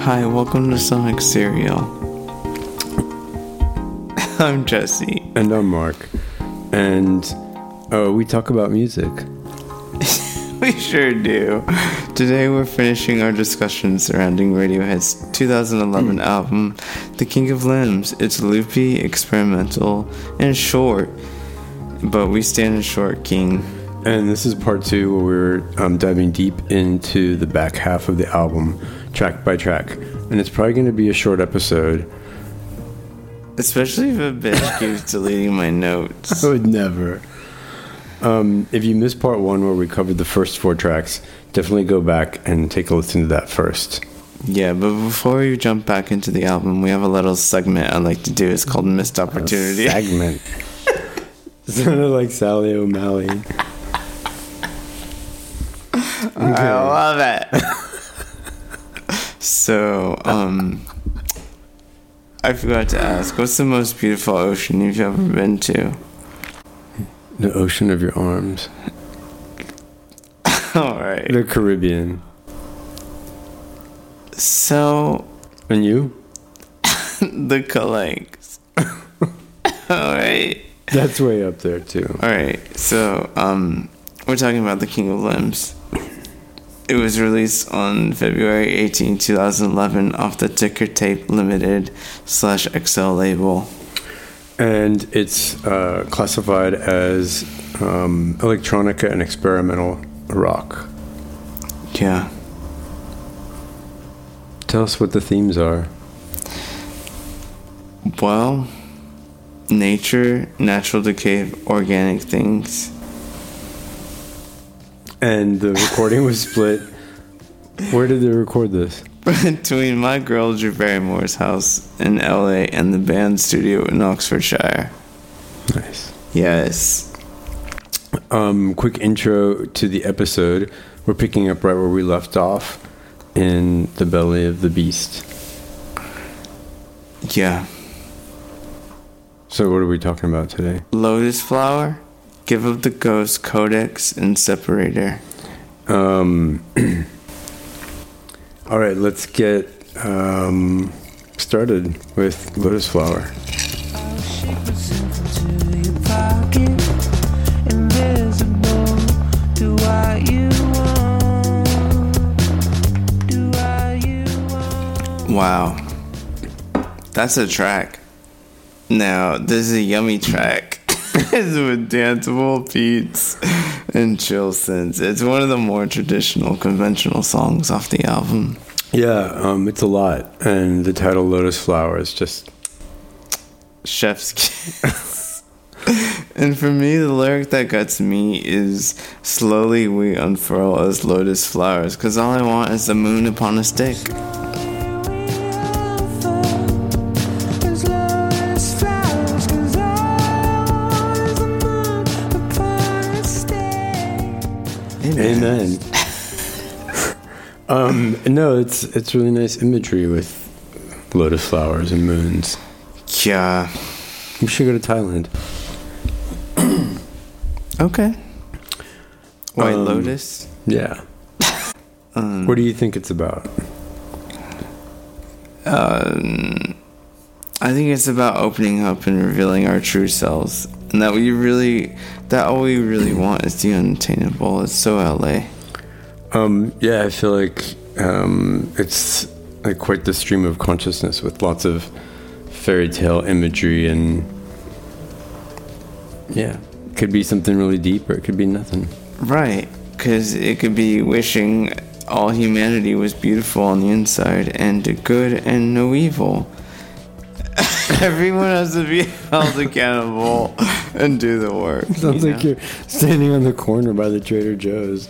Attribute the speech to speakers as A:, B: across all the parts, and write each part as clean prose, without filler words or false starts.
A: Hi, welcome to Sonic Cereal. I'm Jesse.
B: And I'm Mark. And we talk about music.
A: We sure do. Today we're finishing our discussion surrounding Radiohead's 2011 album, The King of Limbs. It's loopy, experimental, and short. But we stand in short, King.
B: And this is part 2 where we're diving deep into the back half of the album, track by track. And it's probably going to be a short episode.
A: Especially if a bitch keeps deleting my notes.
B: I would never. If you missed part 1 where we covered the first 4 tracks, definitely go back and take a listen to that first.
A: Yeah, but before we jump back into the album, we have a little segment I like to do. It's called Missed Opportunity.
B: Segment. Sounded like Sally O'Malley.
A: Okay. I love it. So, I forgot to ask, what's the most beautiful ocean you've ever been to?
B: The ocean of your arms.
A: Alright.
B: The Caribbean.
A: So...
B: And you?
A: The Calanques. Alright.
B: That's way up there, too.
A: Alright, so, we're talking about The King of Limbs. It was released on February 18, 2011 off the Ticker Tape Limited /XL label.
B: And it's classified as electronica and experimental rock.
A: Yeah.
B: Tell us what the themes are.
A: Well, nature, natural decay of organic things.
B: And the recording was split. Where did they record this?
A: Between my girl Drew Barrymore's house in LA and the band studio in Oxfordshire.
B: Nice.
A: Yes.
B: Quick intro to the episode. We're picking up right where we left off in the belly of the beast.
A: Yeah.
B: So what are we talking about today?
A: Lotus Flower, Give Up the Ghost, Codex, and Separator.
B: All right, let's get started with Lotus Flower.
A: Wow. That's a track. Now, this is a yummy track. It's with danceable beats and chill synths. It's one of the more traditional, conventional songs off the album.
B: Yeah, it's a lot. And the title Lotus Flower is just...
A: chef's kiss. And for me, the lyric that gets me is slowly we unfurl as lotus flowers, because all I want is the moon upon a stick.
B: Amen. No, it's really nice imagery with lotus flowers and moons.
A: Yeah.
B: We should go to Thailand.
A: Okay. White Lotus?
B: Yeah. What do you think it's about?
A: I think it's about opening up and revealing our true selves. And that all we really want is the unattainable. It's so LA.
B: Yeah, I feel like it's like quite the stream of consciousness with lots of fairy tale imagery, and yeah, it could be something really deep or it could be nothing.
A: Right, because it could be wishing all humanity was beautiful on the inside and good and no evil. Everyone has to be held accountable and do the work.
B: Sounds like you're standing on the corner by the Trader Joe's.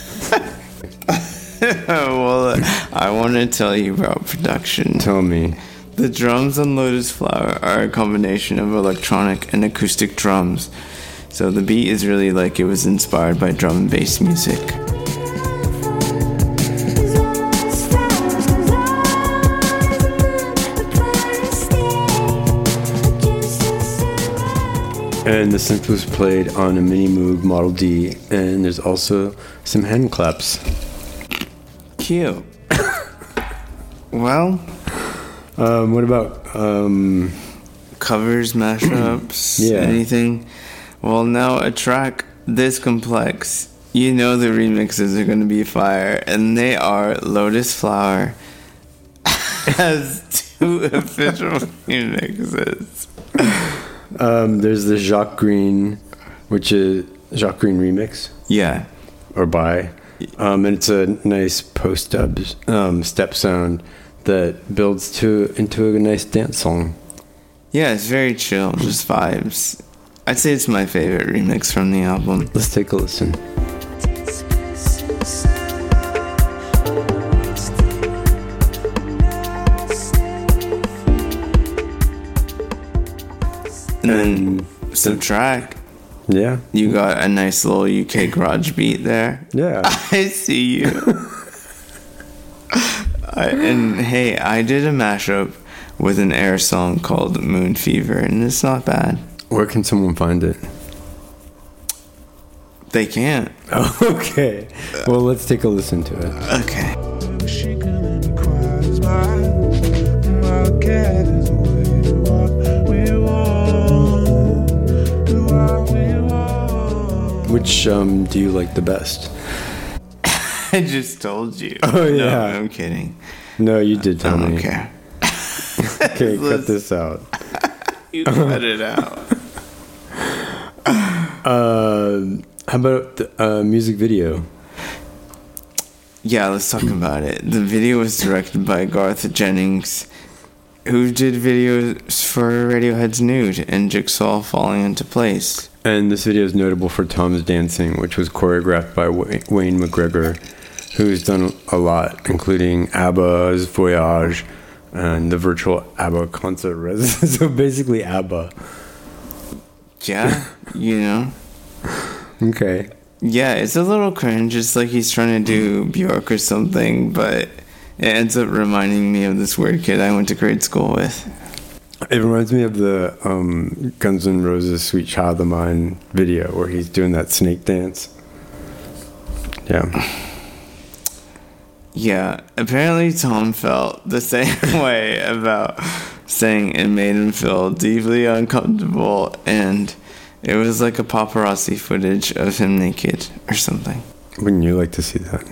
A: Well, I want to tell you about production.
B: Tell me.
A: The drums on Lotus Flower are a combination of electronic and acoustic drums. So the beat is really like it was inspired by drum and bass music.
B: And the synth was played on a Mini Moog Model D, and there's also some hand claps.
A: Cute. Well,
B: what about
A: covers, mashups,
B: Yeah.
A: anything? Well, now a track this complex, you know the remixes are going to be fire, and they are. Lotus Flower has 2 official remixes.
B: there's the Jacques Green, which is Jacques Green remix
A: Yeah.
B: or by, and it's a nice post-dub step sound that builds into a nice dance song.
A: Yeah, it's very chill, just vibes. I'd say it's my favorite remix from the album.
B: Let's take a listen.
A: And then Subtract,
B: Yeah.
A: you got a nice little UK garage beat there.
B: Yeah.
A: I see you. And hey, I did a mashup with an Air song called Moon Fever, and it's not bad.
B: Where can someone find it?
A: They can't.
B: Oh, okay. Well, let's take a listen to it.
A: Okay.
B: Which do you like the best?
A: I just told you.
B: Oh, yeah.
A: No, I'm kidding.
B: No, you did
A: I
B: tell
A: don't
B: me.
A: care.
B: Okay, cut this out.
A: You cut it out.
B: How about the music video?
A: Yeah, let's talk about it. The video was directed by Garth Jennings, who did videos for Radiohead's Nude and Jigsaw Falling Into Place.
B: And this video is notable for Tom's dancing, which was choreographed by Wayne McGregor, who's done a lot, including ABBA's Voyage and the virtual ABBA concert residence. So basically ABBA.
A: Yeah, you know.
B: Okay.
A: Yeah, it's a little cringe. It's like he's trying to do Bjork or something, but it ends up reminding me of this weird kid I went to grade school with.
B: It reminds me of the Guns N' Roses Sweet Child of Mine video where he's doing that snake dance. Yeah.
A: Yeah, apparently Tom felt the same way about saying it made him feel deeply uncomfortable, and it was like a paparazzi footage of him naked or something.
B: Wouldn't you like to see that?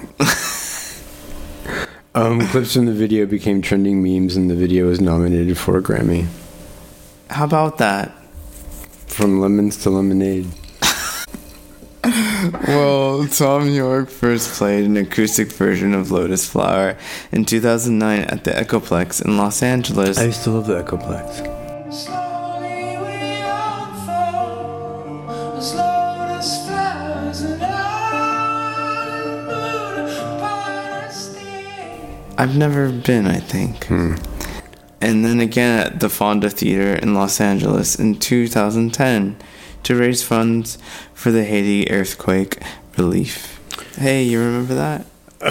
B: Clips from the video became trending memes, and the video was nominated for a Grammy.
A: How about that?
B: From lemons to lemonade.
A: Well, Tom York first played an acoustic version of Lotus Flower in 2009 at the Echoplex in Los Angeles.
B: I used to love the Echoplex.
C: Slowly we unfold as lotus flowers and moon upon a stage.
A: I've never been, I think. And then again at the Fonda Theater in Los Angeles in 2010 to raise funds for the Haiti earthquake relief. Hey, you remember that?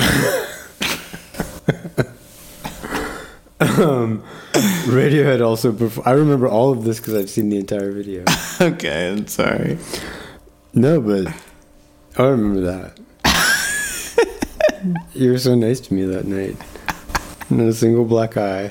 B: Radiohead also I remember all of this because I've seen the entire video.
A: Okay, I'm sorry.
B: No, but I remember that. You were so nice to me that night. Not a single black eye.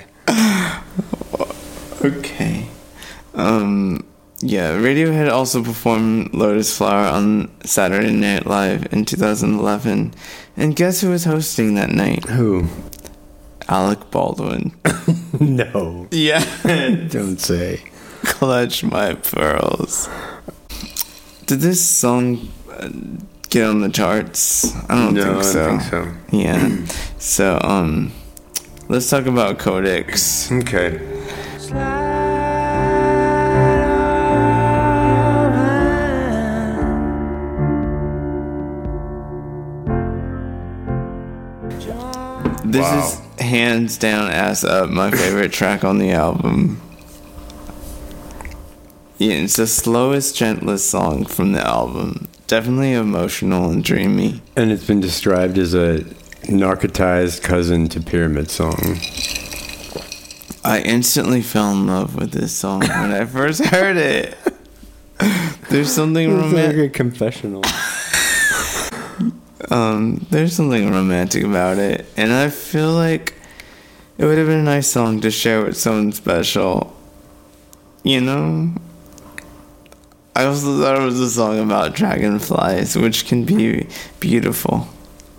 A: Okay. Yeah, Radiohead also performed Lotus Flower on Saturday Night Live in 2011. And guess who was hosting that night?
B: Who?
A: Alec Baldwin.
B: No.
A: Yeah.
B: Don't say.
A: Clutch my pearls. Did this song get on the charts? I don't think so.
B: I don't think so.
A: Yeah. So, let's talk about Codex.
B: Okay.
A: This
B: Wow.
A: is hands down, ass up, my favorite track on the album. Yeah, it's the slowest, gentlest song from the album. Definitely emotional and dreamy.
B: And it's been described as a narcotized cousin to Pyramid Song.
A: I instantly fell in love with this song when I first heard it. There's something
B: It's
A: romantic.
B: like a confessional.
A: There's something romantic about it, and I feel like It would have been a nice song to share with someone special. You know? I also thought it was a song about dragonflies, which can be beautiful.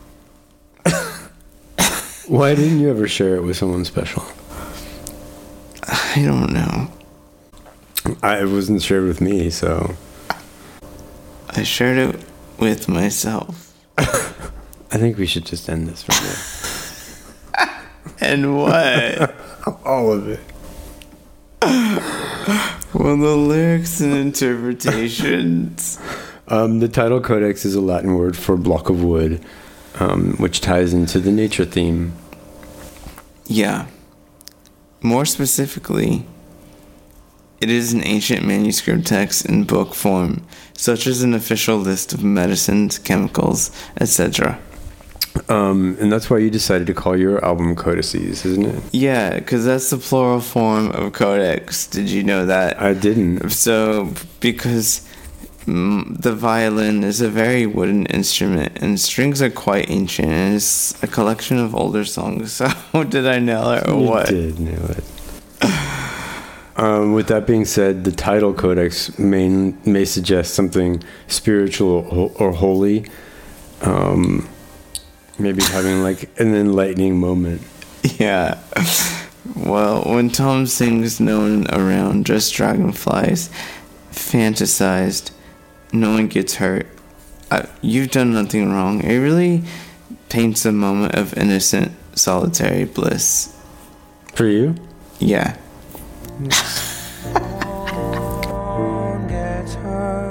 B: Why didn't you ever share it with someone special?
A: I don't know.
B: It wasn't shared with me, so.
A: I shared it with myself.
B: I think we should just end this right now.
A: And what?
B: All of it.
A: Well, the lyrics and interpretations.
B: The title codex is a Latin word for block of wood, which ties into the nature theme.
A: Yeah. More specifically, it is an ancient manuscript text in book form, such as an official list of medicines, chemicals, etc.
B: And that's why you decided to call your album Codices, isn't it?
A: Yeah, because that's the plural form of codex. Did you know that?
B: I didn't.
A: So, because the violin is a very wooden instrument, and strings are quite ancient, and it's a collection of older songs. So, did I nail it or what?
B: You did nail it. With that being said, the title codex may suggest something spiritual or holy. Maybe having like an enlightening moment.
A: Yeah. Well, when Tom sings "No one around, just dragonflies," fantasized, no one gets hurt, you've done nothing wrong. It really paints a moment of innocent, solitary bliss.
B: For you?
A: Yeah.
C: One gets hurt.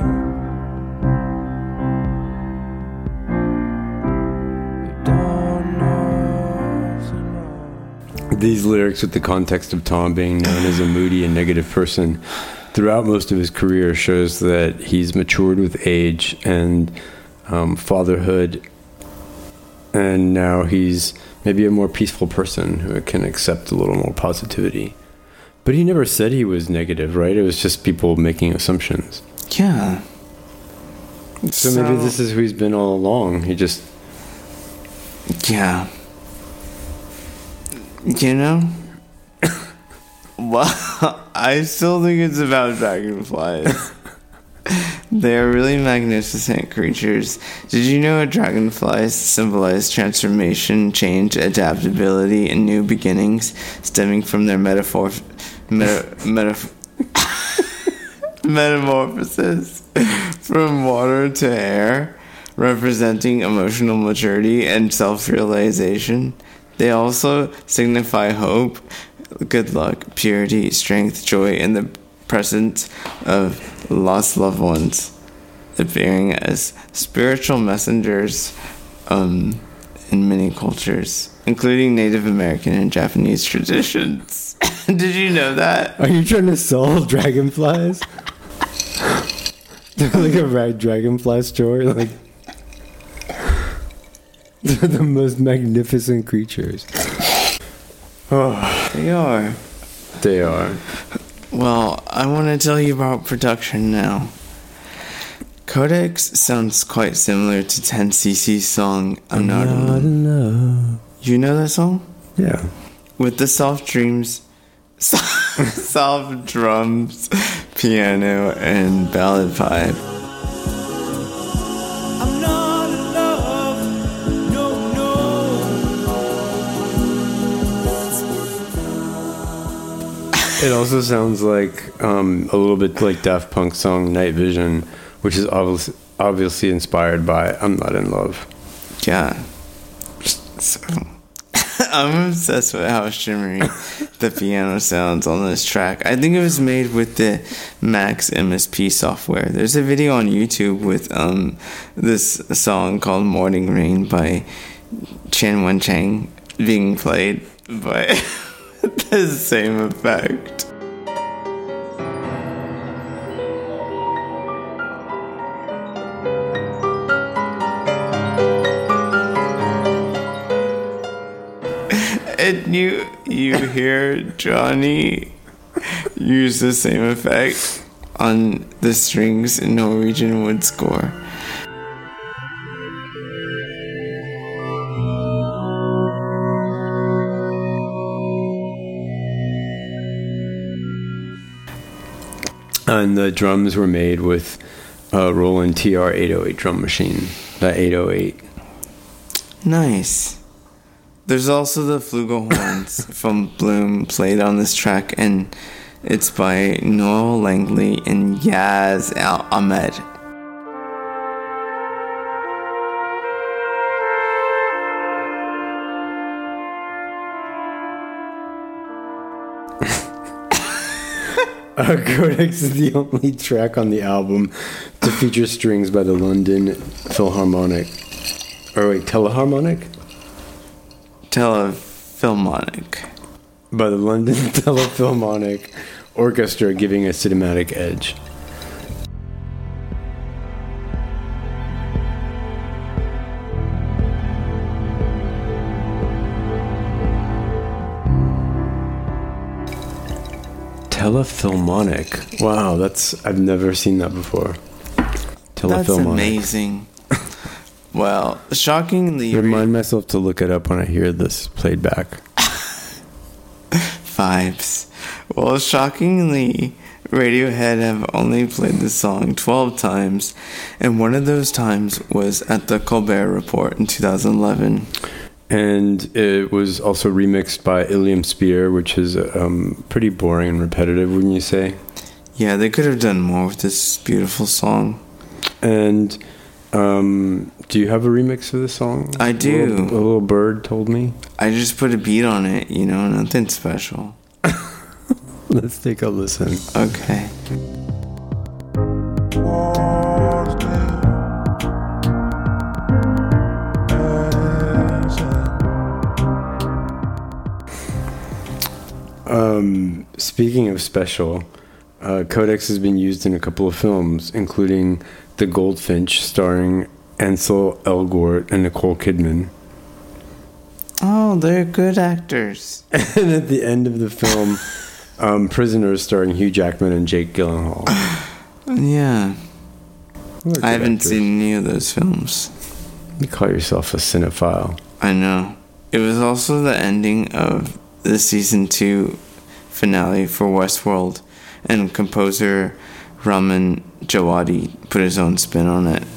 C: You don't know tomorrow.
B: These lyrics, with the context of Tom being known as a moody and negative person throughout most of his career, shows that he's matured with age and fatherhood, and now he's maybe a more peaceful person who can accept a little more positivity. But he never said he was negative, right? It was just people making assumptions.
A: Yeah.
B: So maybe this is who he's been all along. He just...
A: Yeah. You know? Well, I still think it's about dragonflies. They're really magnificent creatures. Did you know dragonflies symbolize transformation, change, adaptability, and new beginnings, stemming from their metamorphosis from water to air, representing emotional maturity and self-realization? They also signify hope, good luck, purity, strength, joy, and the presence of lost loved ones, appearing as spiritual messengers in many cultures, including Native American and Japanese traditions. Did you know that?
B: Are you trying to sell dragonflies? They're like a red dragonfly store. Like, they're the most magnificent creatures. Oh,
A: They are.
B: they are.
A: Well, I want to tell you about production now. Codex sounds quite similar to 10cc's song I'm Not Alone.
B: love.
A: You know that song?
B: Yeah.
A: With the soft dreams, soft drums, piano, and ballad vibe.
C: I'm not in love. No, no.
B: It also sounds like a little bit like Daft Punk's song Night Vision, which is obviously inspired by I'm Not in Love.
A: Yeah. So, I'm obsessed with how shimmery the piano sounds on this track. I think it was made with the Max MSP software. There's a video on YouTube with this song called Morning Rain by Chan Wen Chang being played, but the same effect. And you hear Johnny use the same effect on the strings in Norwegian Wood score.
B: And the drums were made with a Roland TR 808 drum machine. That 808.
A: Nice. There's also the flugelhorns from Bloom played on this track, and it's by Noel Langley and Yaz Ahmed.
B: Codex is the only track on the album to feature strings by the London Philharmonic. Or wait, Teleharmonic?
A: Telephilharmonic.
B: By the London Telephilharmonic Orchestra, giving a cinematic edge. Telephilharmonic. Wow, I've never seen that before.
A: That's amazing. Well, shockingly...
B: Remind myself to look it up when I hear this played back.
A: Vibes. Well, shockingly, Radiohead have only played the song 12 times, and one of those times was at the Colbert Report in 2011.
B: And it was also remixed by Ilium Spear, which is pretty boring and repetitive, wouldn't you say?
A: Yeah, they could have done more with this beautiful song.
B: And do you have a remix of the song?
A: I do.
B: A little bird told me.
A: I just put a beat on it, nothing special.
B: Let's take a listen.
A: Okay.
B: Speaking of special, Codex has been used in a couple of films, including The Goldfinch, starring Ansel Elgort and Nicole Kidman.
A: Oh, they're good actors.
B: And at the end of the film, Prisoners, starring Hugh Jackman and Jake Gyllenhaal.
A: Yeah. I haven't
B: actors.
A: seen any of those films.
B: You call yourself a cinephile.
A: I know. It was also the ending of the season 2 finale for Westworld, and composer Ramin Djawadi put his own spin on it.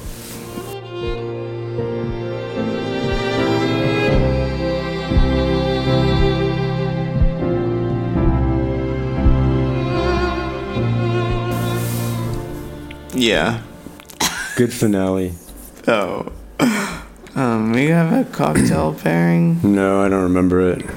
A: Yeah.
B: Good finale.
A: Oh. We have a cocktail pairing.
B: No, I don't remember it.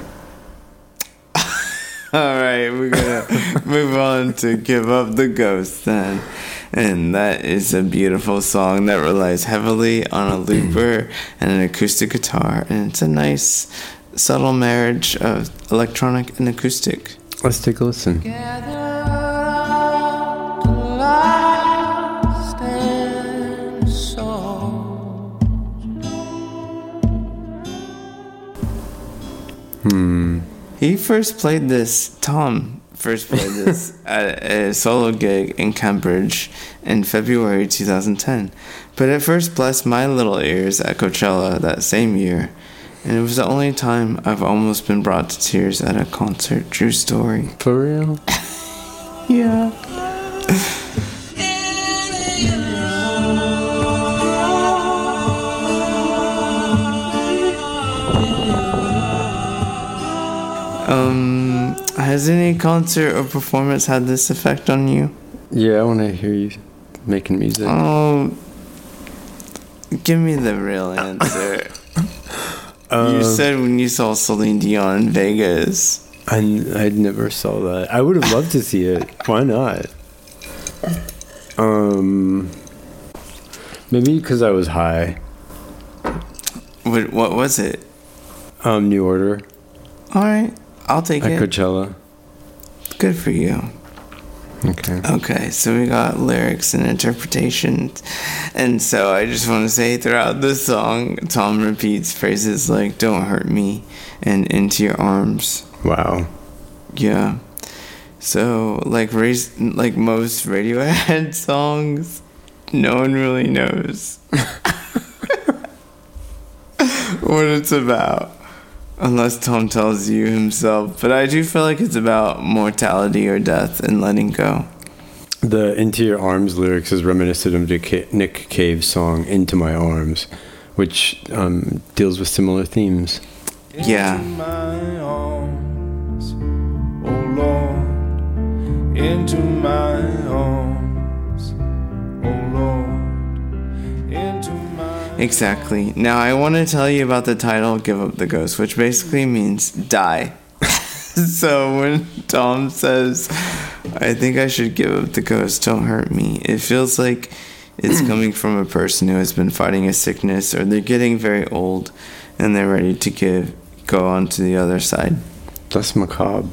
A: Alright, we're gonna move on to Give Up the Ghost then. And that is a beautiful song that relies heavily on a looper and an acoustic guitar. And it's a nice, subtle marriage of electronic and acoustic.
B: Let's take a listen.
A: He first played this, Tom first played this at a solo gig in Cambridge in February 2010. But it first blessed my little ears at Coachella that same year. And it was the only time I've almost been brought to tears at a concert. True story.
B: For real?
A: Yeah. Has any concert or performance had this effect on you?
B: Yeah, I want to hear you making music.
A: Oh, give me the real answer. You said when you saw Celine Dion in Vegas.
B: I never saw that. I would have loved to see it. Why not? Maybe because I was high.
A: What was it?
B: New Order.
A: All right, I'll take
B: At
A: it.
B: Coachella.
A: Good for you.
B: Okay.
A: Okay, so we got lyrics and interpretations. And so I just want to say throughout this song, Tom repeats phrases like, "Don't hurt me," and "Into your arms."
B: Wow.
A: Yeah. So, like most Radiohead songs, no one really knows what it's about. Unless Tom tells you himself. But I do feel like it's about mortality or death and letting go.
B: The Into Your Arms lyrics is reminiscent of Nick Cave's song Into My Arms, which deals with similar themes.
A: Yeah.
C: Into my arms, oh Lord, into my arms, oh Lord, into my
A: Exactly. Now I want to tell you about the title Give Up the Ghost, which basically means die. So when Tom says, I think I should give up the ghost, don't hurt me, it feels like it's coming from a person who has been fighting a sickness, or they're getting very old and they're ready to go on to the other side.
B: That's macabre.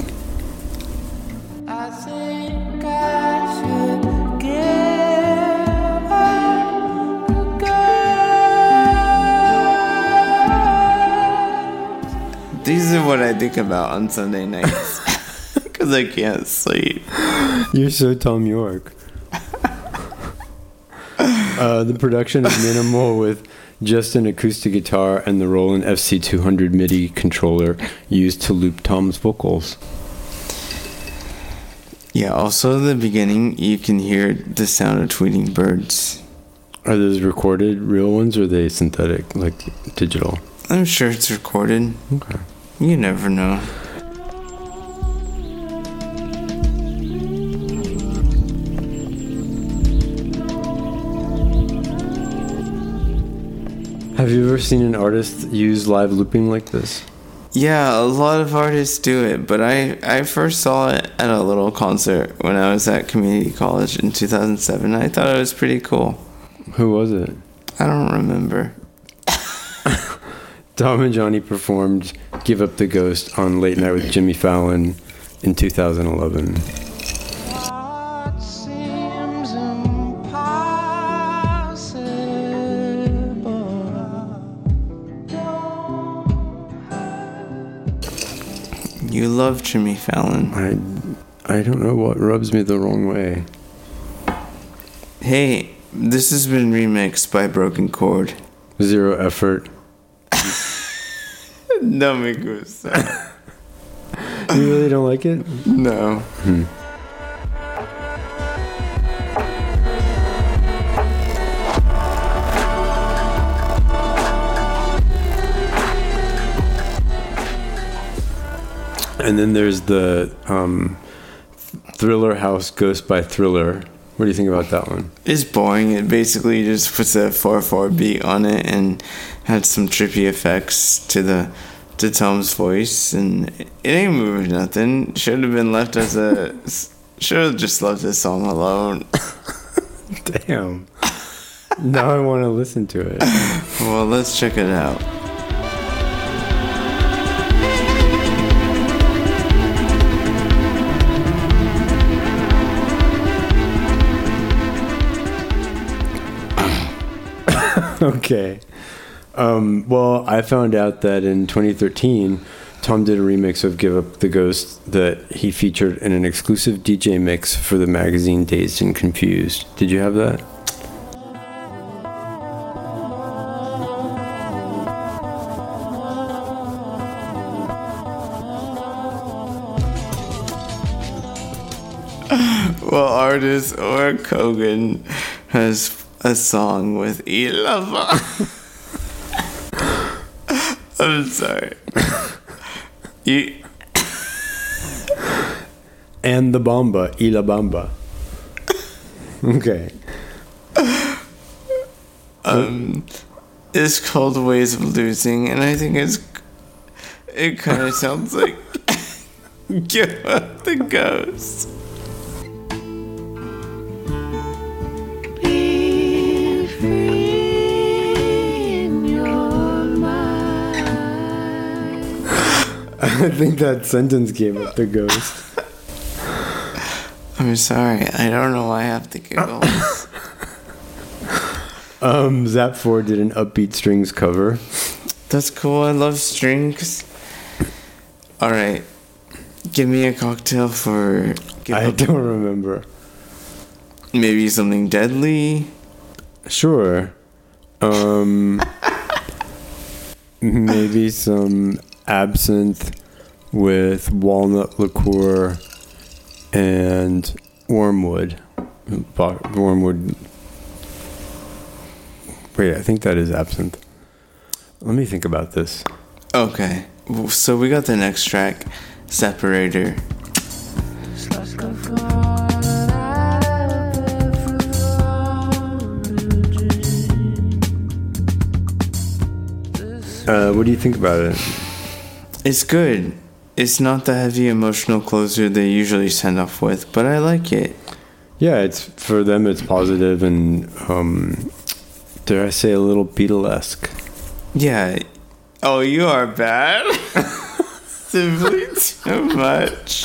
C: I think I should give up the ghost.
A: These are what I think about on Sunday nights because I can't sleep.
B: You're so Tom York. The production is minimal with just an acoustic guitar and the Roland FC200 MIDI controller used to loop Tom's vocals.
A: Yeah, also in the beginning, you can hear the sound of tweeting birds.
B: Are those recorded real ones or are they synthetic, like digital?
A: I'm sure it's recorded.
B: Okay.
A: You never know.
B: Have you ever seen an artist use live looping like this?
A: Yeah, a lot of artists do it, but I first saw it at a little concert when I was at community college in 2007. I thought it was pretty cool.
B: Who was it?
A: I don't remember.
B: Tom and Johnny performed Give Up the Ghost on Late Night with Jimmy Fallon in 2011.
C: What seems impossible.
A: You love Jimmy Fallon.
B: I don't know what rubs me the wrong way.
A: Hey, this has been remixed by Broken Chord.
B: Zero effort.
A: No me gusta.
B: You really don't like it?
A: No.
B: And then there's the Thriller House Ghost by Thriller. What do you think about that one?
A: It's boring. It basically just puts a 4/4 beat on it and had some trippy effects to Tom's voice, and it ain't moving nothing. Should have been left as a. Should have just left this song alone.
B: Damn. Now I want to listen to it.
A: Well, let's check it out.
B: Okay. Well, I found out that in 2013, Tom did a remix of Give Up the Ghost that he featured in an exclusive DJ mix for the magazine Dazed and Confused. Did you have that?
A: Well, artist or Kogan has a song with Ilava. I'm sorry.
B: And the Bamba, Ila Bamba. Okay.
A: It's called Ways of Losing, and I think it kind of sounds like Give Up the Ghost.
C: Be free in your mind.
B: I think that sentence gave up the ghost.
A: I'm sorry, I don't know why I have to giggle.
B: Zap 4 did an Upbeat Strings cover.
A: That's cool, I love strings. Alright, give me a cocktail for...
B: I don't remember.
A: Maybe something deadly?
B: Sure. Maybe some absinthe with walnut liqueur and wormwood. Wormwood. Wait, I think that is absinthe. Let me think about this.
A: Okay, so we got the next track, Separator.
B: What do you think about it?
A: It's good. It's not the heavy emotional closer they usually send off with, but I like it.
B: Yeah, it's for them. It's positive and dare I say a little Beatlesque.
A: Yeah. Oh, you are bad. Simply too much.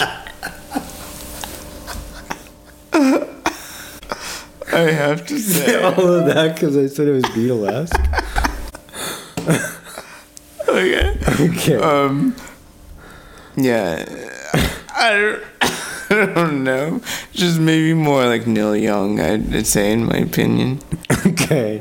A: I have to say
B: all of that because I said it was Beatlesque.
A: Okay.
B: Okay.
A: Yeah. I don't know. Just maybe more like Neil Young, I'd say, in my opinion.
B: Okay.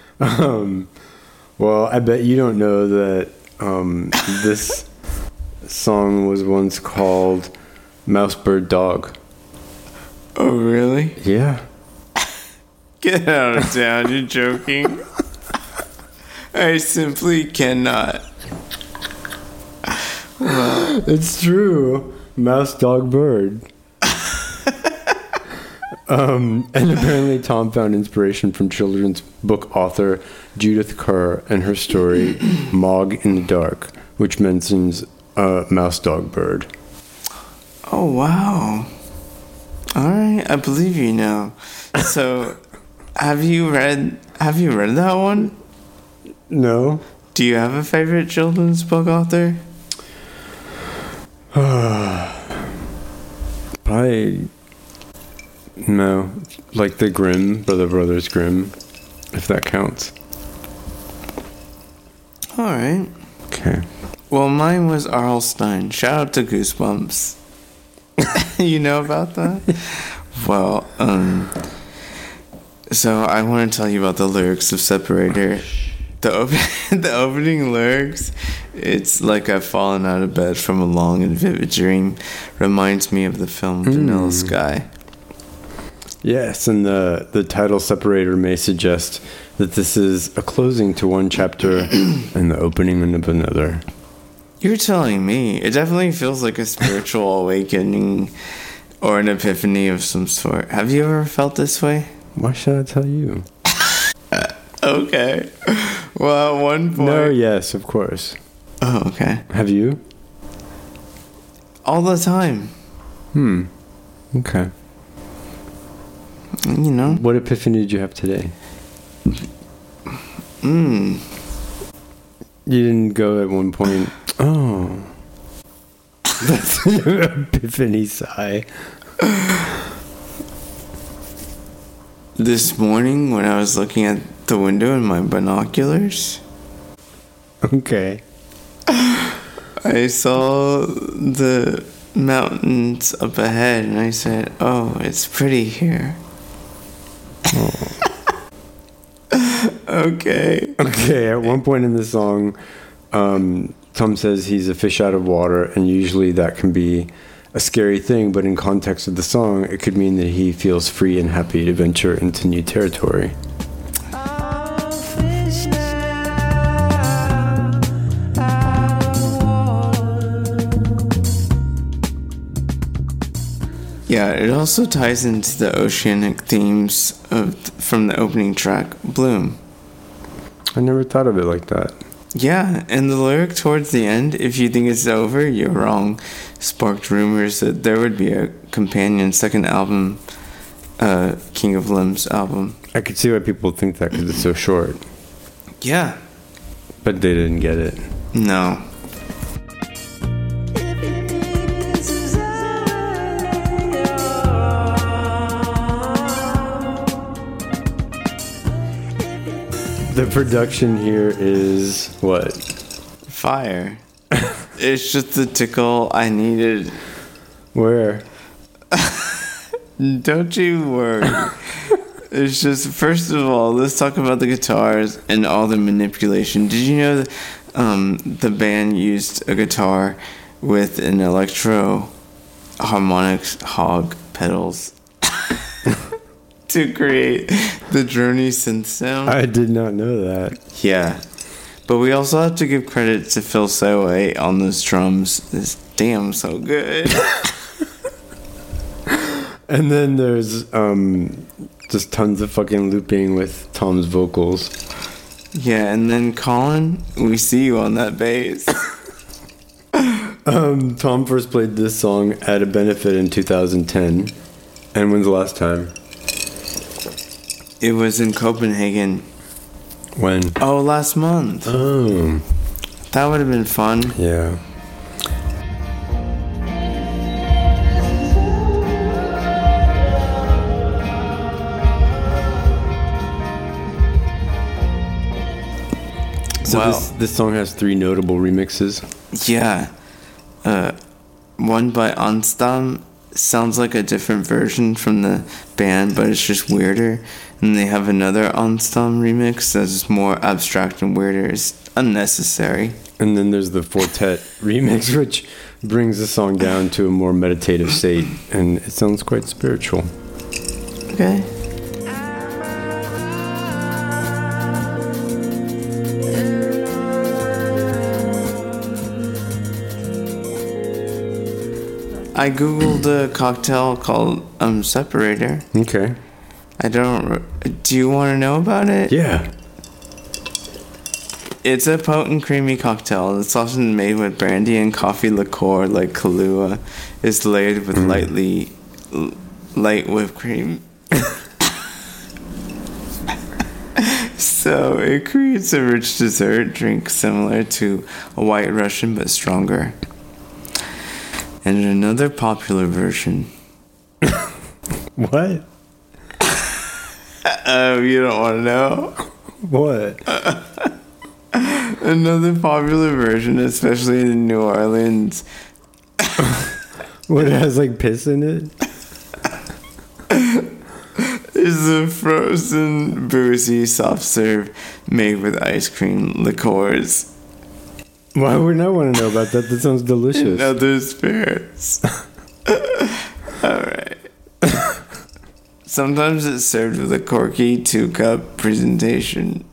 B: Well, I bet you don't know that this song was once called Mouse Bird Dog.
A: Oh, really?
B: Yeah.
A: Get out of town, you're joking. I simply cannot. Well,
B: It's true. Mouse, dog, bird. And apparently Tom found inspiration from children's book author Judith Kerr and her story Mog in the Dark, which mentions a mouse, dog, bird.
A: oh, wow. All right, I believe you now. So, have you read that one?
B: No?
A: Do you have a favorite children's book author?
B: Probably no. Like the Brothers Grimm, if that counts.
A: All right.
B: Okay.
A: Well, mine was R.L. Stein. Shout out to Goosebumps. You know about that? Well, so I want to tell you about the lyrics of Separator. The opening lyrics, it's like I've fallen out of bed from a long and vivid dream. Reminds me of the film Vanilla Sky.
B: Yes, and the title Separator may suggest that this is a closing to one chapter and the opening of another.
A: You're telling me. It definitely feels like a spiritual awakening or an epiphany of some sort. Have you ever felt this way?
B: Why should I tell you?
A: Okay. Well, at one point...
B: No, yes, of course.
A: Oh, okay.
B: Have you?
A: All the time.
B: Okay.
A: You know?
B: What epiphany did you have today? You didn't go at one point, oh. That's an epiphany sigh.
A: This morning when I was looking at the window in my binoculars,
B: Okay.
A: I saw the mountains up ahead and I said, oh, it's pretty here. Okay.
B: Okay, at one point in the song, Tom says he's a fish out of water, and usually that can be a scary thing, but in context of the song, it could mean that he feels free and happy to venture into new territory.
A: Yeah, it also ties into the oceanic themes from the opening track, Bloom.
B: I never thought of it like that.
A: Yeah, and the lyric towards the end, if you think it's over, you're wrong, sparked rumors that there would be a companion second album, King of Limbs album.
B: I could see why people think that because it's so short,
A: Yeah.
B: but they didn't get it.
A: No.
B: The production here is what?
A: Fire. It's just the tickle I needed.
B: Where?
A: Don't you worry. It's just, first of all, let's talk about the guitars and all the manipulation. Did you know that the band used a guitar with an electro harmonics hog pedals? to create the Journey synth sound.
B: I did not know that.
A: Yeah. But we also have to give credit to Phil Soway on those drums. It's damn so good.
B: And then there's just tons of fucking looping with Tom's vocals.
A: Yeah, and then Colin, we see you on that bass.
B: Tom first played this song at a benefit in 2010. And when's the last time?
A: It was in Copenhagen.
B: When?
A: Oh, last month.
B: Oh.
A: That would have been fun.
B: Yeah. So
A: Wow.
B: this song has 3 notable remixes.
A: Yeah. One by Anstam. Sounds like a different version from the band, but it's just weirder. And they have another Anstam remix that's more abstract and weirder. It's unnecessary.
B: And then there's the Fortet remix, which brings the song down to a more meditative state. And it sounds quite spiritual.
A: Okay. I googled a cocktail called Separator.
B: Okay.
A: I don't. Do you want to know about it?
B: Yeah.
A: It's a potent, creamy cocktail. It's often made with brandy and coffee liqueur like Kahlua. It's layered with light whipped cream. So it creates a rich dessert drink similar to a White Russian but stronger. And another popular version.
B: What?
A: Oh, you don't want to know?
B: What?
A: Another popular version, especially in New Orleans,
B: What, it has like piss in it?
A: is a frozen, boozy soft serve made with ice cream liqueurs
B: Why would I want to know about that? That sounds delicious.
A: and other spirits. Alright. Sometimes it's served with a corky 2-cup presentation.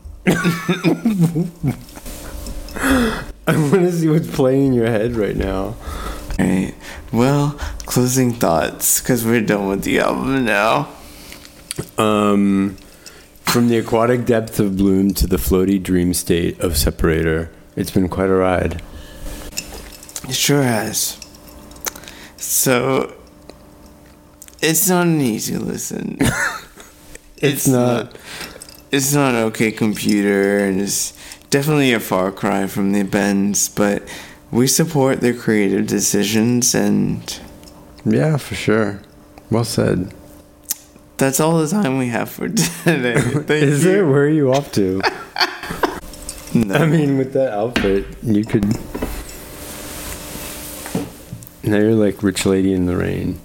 B: I want to see what's playing in your head right now.
A: Alright. Well, closing thoughts, because we're done with the album now.
B: From the aquatic depth of Bloom to the floaty dream state of Separator, it's been quite a ride.
A: It sure has. So, it's not an easy listen.
B: It's not.
A: It's not OK Computer, and it's definitely a far cry from the Bends, but we support their creative decisions, and
B: Yeah, for sure. Well said.
A: that's all the time we have for today. Thank
B: Is
A: you.
B: there? Where are you off to?
A: No.
B: I mean, with that outfit, you could. Now you're like Rich Lady in the Rain.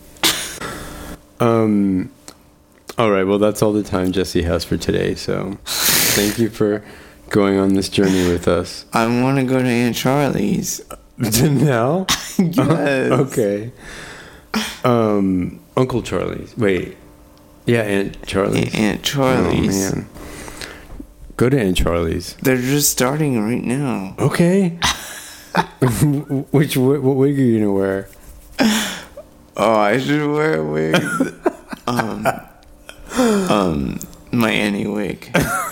B: All right. Well, that's all the time Jesse has for today. So, thank you for going on this journey with us.
A: I want to go to Aunt Charlie's.
B: Now?
A: Yes.
B: Okay. Uncle Charlie's. Wait. Yeah, Aunt Charlie's.
A: Aunt Charlie's.
B: Oh, man. Go to Aunt Charlie's.
A: They're just starting right now.
B: Okay. What wig are you gonna wear?
A: Oh, I should wear a wig. My Annie wig.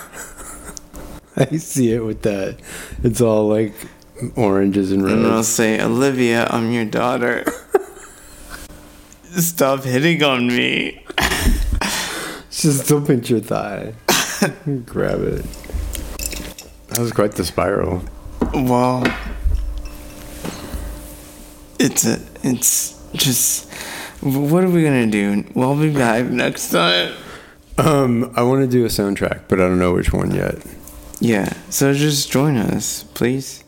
B: I see it with that. It's all like oranges and
A: And I'll
B: reds.
A: say, Olivia, I'm your daughter. Stop hitting on me.
B: Just don't pinch your thigh. Grab it. That was quite the spiral.
A: Well, it's just, what are we gonna do? We'll be back next time.
B: I want to do a soundtrack, but I don't know which one yet.
A: Yeah, so just join us, please.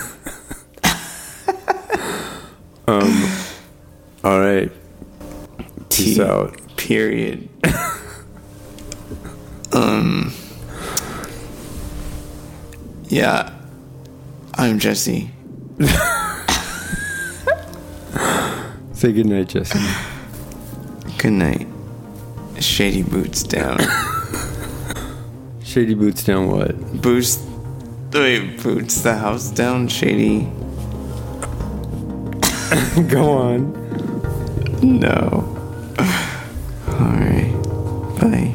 B: All right. Peace out.
A: Period. Yeah, I'm Jesse.
B: Say goodnight, Jesse.
A: Good night, Shady boots down.
B: Shady boots down what?
A: Boots the house down. Shady.
B: Go on.
A: No. Alright. Bye.